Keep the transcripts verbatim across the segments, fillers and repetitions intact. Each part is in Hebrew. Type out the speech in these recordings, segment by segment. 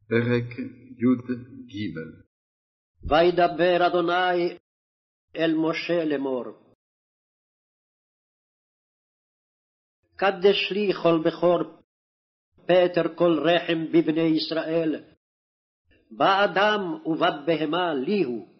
פרק י"ג. וידבר אדוני אל משה לאמור. קדש לי כל בכור פטר כל רחם בבני ישראל, באדם ובבהמה לי הוא.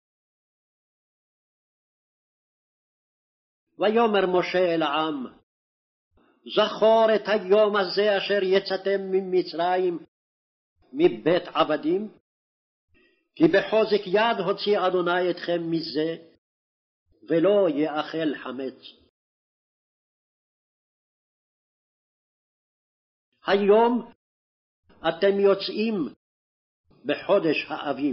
ויאמר משה אל העם, זכור את היום הזה אשר יצאתם ממצרים מבית עבדים, כי בחוזק יד הוציא אדוני אתכם מזה, ולא יאכל חמץ. היום אתם יוצאים בחודש האביב.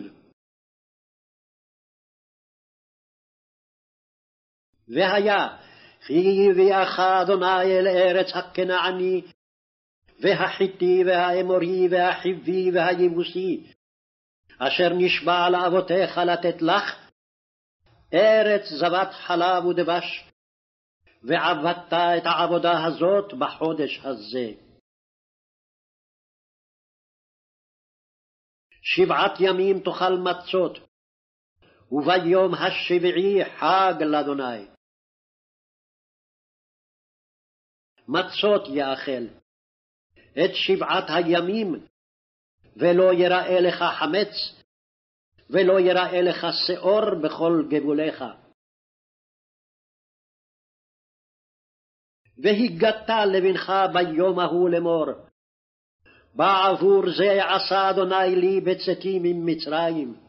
והיה כי הביאך אדוני אל ארץ הכנעני והחיתי והאמורי והחיבי והיבוסי, אשר נשבע לאבותיך לתת לך, ארץ זבת חלב ודבש, ועבדת את העבודה הזאת בחודש הזה. שבעת ימים תאכל מצות, וביום השביעי חג לאדוני. מצות יאכל את שבעת הימים, ולא יראה לך חמץ, ולא יראה לך שאור בכל גבוליך. והגדת לבנך ביום ההוא לאמור, בעבור זה עשה אדוני לי בצאתי ממצרים.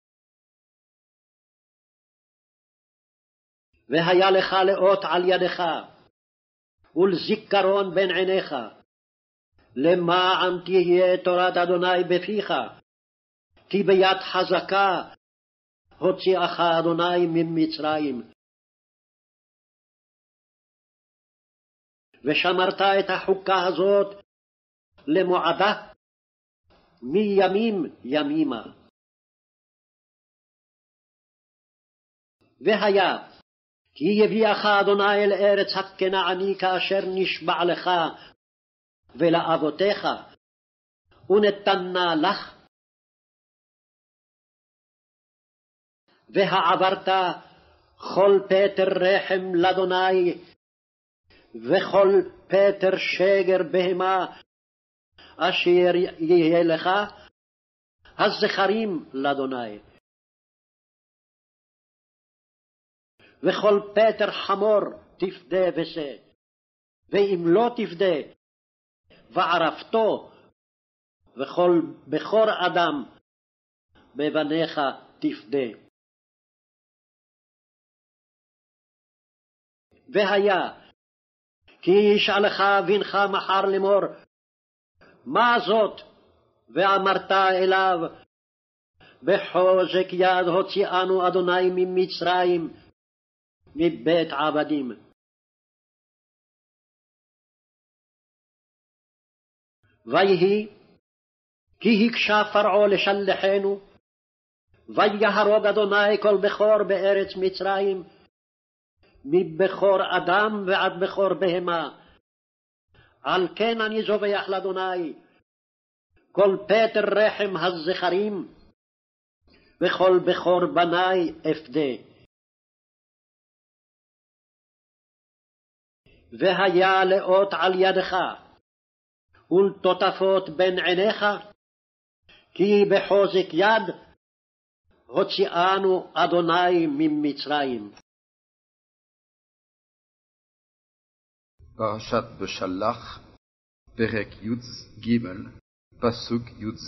והיה לך לאות על ידך, ולזיכרון בין עיניך, למען תהיה תורת אדוני בפיך, כי ביד חזקה הוציאך אדוני ממצרים. ושמרת את החוקה הזאת למועדה מימים ימימה. והיה כי יביאך אדוני אל ארץ הכנעני כאשר נשבע לך ולאבותיך, ונתנה לך, והעברת כל פטר רחם לאדוני, וכל פטר שגר בהמה אשר יהיה לך, הזכרים לאדוני. וכל פטר חמור תפדה ושה, ואם לא תפדה, וערפתו, וכל בכור אדם בבניך תפדה. והיה כי ישאלך בנך מחר לאמור, מה זאת? ואמרת אליו, בחוזק יד הוציאנו אדוני ממצרים מבית עבדים. ויהי כי הקשה פרעה לשלחנו, ויהרוג אדוני כל בכור בארץ מצרים, מבכור אדם ועד בכור בהמה. על כן אני זובח לאדוני כל פטר רחם הזכרים, וכל בכור בני אפדה. והיה לאות על ידך, ולטוטפות בין עיניך, כי בחוזק יד הוציאנו אדוני ממצרים. פרשת בשלח, פרק י"ג, פסוק י"ז.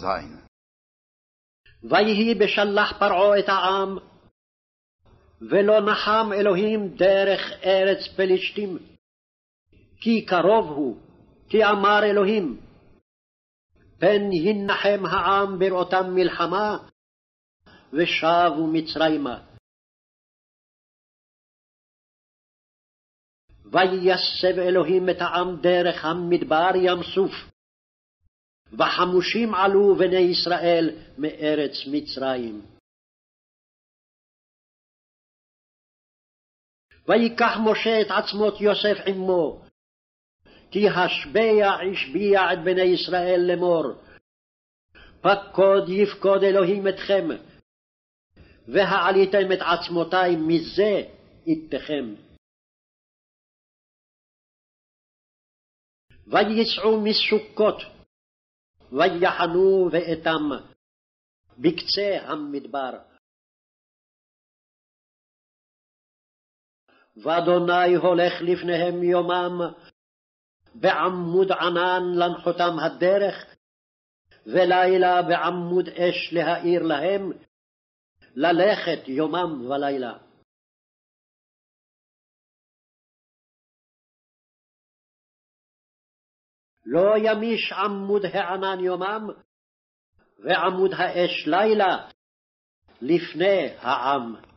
ויהי בשלח פרעה את העם, ולא נחם אלוהים דרך ארץ פלישתים, כי קרוב הוא, כי אמר אלוהים, פן ינחם העם בראותם מלחמה, ושבו מצרימה. ויסב אלוהים את העם דרך המדבר ים סוף, וחמושים עלו בני ישראל מארץ מצרים. ויקח משה את עצמות יוסף עמו, כי השביע השביע את בני ישראל לאמור, פקוד יפקוד אלוהים אתכם, והעליתם את עצמותי מזה איתכם. ויצאו מסוכות, ויחנו ואתם בקצה המדבר. ואדוני הולך לפניהם יומם, בעמוד ענן לנחותם הדרך, ולילה בעמוד אש להאיר להם, ללכת יומם ולילה. לא ימיש עמוד הענן יומם, ועמוד האש לילה, לפני העם.